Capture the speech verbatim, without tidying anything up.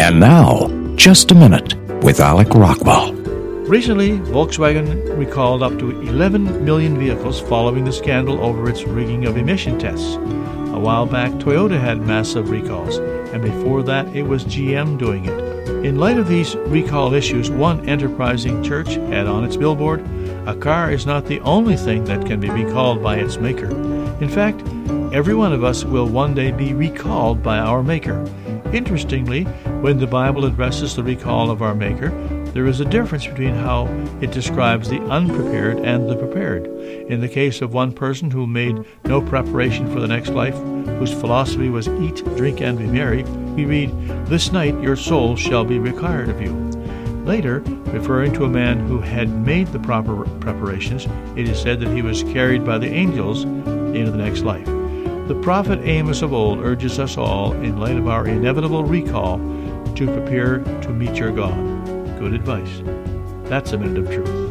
And now, Just a Minute with Alec Rockwell. Recently, Volkswagen recalled up to eleven million vehicles following the scandal over its rigging of emission tests. A while back, Toyota had massive recalls, and before that, it was G M doing it. In light of these recall issues, one enterprising church had on its billboard, "A car is not the only thing that can be recalled by its maker." In fact, every one of us will one day be recalled by our maker. Interestingly, when the Bible addresses the recall of our maker, there is a difference between how it describes the unprepared and the prepared. In the case of one person who made no preparation for the next life, whose philosophy was eat, drink, and be merry, we read, "This night your soul shall be required of you." Later, referring to a man who had made the proper preparations, it is said that he was carried by the angels into the next life. The prophet Amos of old urges us all, in light of our inevitable recall, to prepare to meet your God. Good advice. That's a minute of truth.